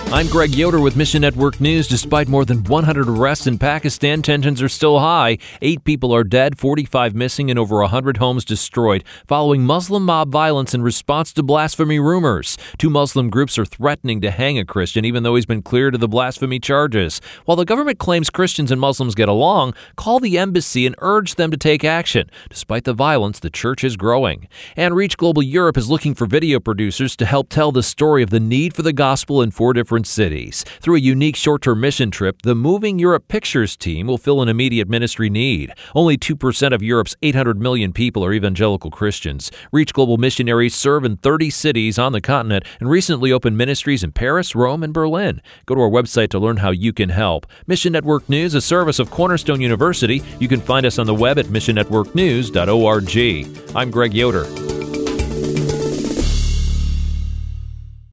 I'm Greg Yoder with Mission Network News. Despite more than 100 arrests in Pakistan, tensions are still high. 8 people are dead, 45 missing, and over 100 homes destroyed following Muslim mob violence in response to blasphemy rumors. 2 Muslim groups are threatening to hang a Christian, even though he's been cleared of the blasphemy charges. While the government claims Christians and Muslims get along, call the embassy and urge them to take action. Despite the violence, the church is growing. And Reach Global Europe is looking for video producers to help tell the story of the need for the gospel in 4 different cities. Through a unique short-term mission trip, the Moving Europe Pictures team will fill an immediate ministry need. Only 2% of Europe's 800 million people are evangelical Christians. Reach Global missionaries serve in 30 cities on the continent and recently opened ministries in Paris, Rome, and Berlin. Go to our website to learn how you can help. Mission Network News, a service of Cornerstone University. You can find us on the web at missionnetworknews.org. I'm Greg Yoder.